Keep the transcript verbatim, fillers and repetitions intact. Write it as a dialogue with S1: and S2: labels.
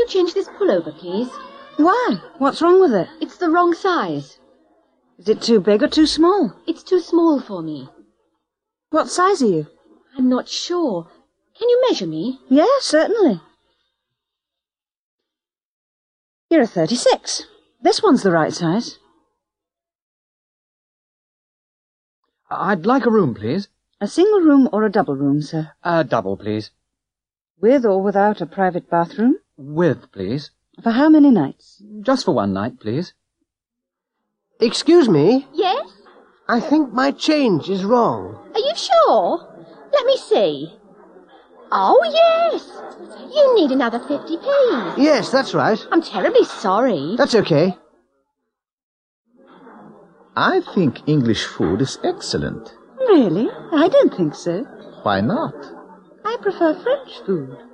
S1: you change this pullover, please?
S2: Why? What's wrong with it?
S1: It's the wrong size.
S2: Is it too big or too small?
S1: It's too small for me.
S2: What size are you?
S1: I'm not sure. Can you measure me?
S2: Yes, certainly. You're a thirty-six. This one's the right size.
S3: I'd like a room, please.
S2: A single room or a double room, sir?
S3: A double, please.
S2: With or without a private bathroom?
S3: With, please.
S2: For how many nights?
S3: Just for one night, please.
S4: Excuse me?
S1: Yes?
S4: I think my change is wrong.
S1: Are you sure? Let me see. Oh, yes. You need another fifty p.
S4: Yes, that's right.
S1: I'm terribly sorry.
S4: That's okay.
S5: I think English food is excellent.
S2: Really? I don't think so.
S5: Why not?
S2: I prefer French food.